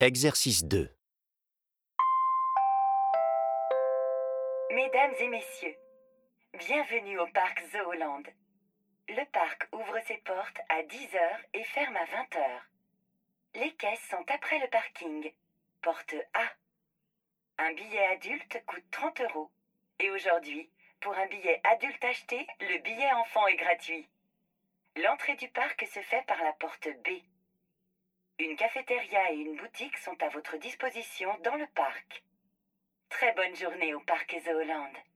Exercice 2. Mesdames et messieurs, bienvenue au parc Zoland. Le parc ouvre ses portes à 10 heures et ferme à 20 heures. Les caisses sont après le parking. Porte A. Un billet adulte coûte 30 €. Et aujourd'hui, pour un billet adulte acheté, le billet enfant est gratuit. L'entrée du parc se fait par la porte B. Une cafétéria et une boutique sont à votre disposition dans le parc. Très bonne journée au parc Zoland.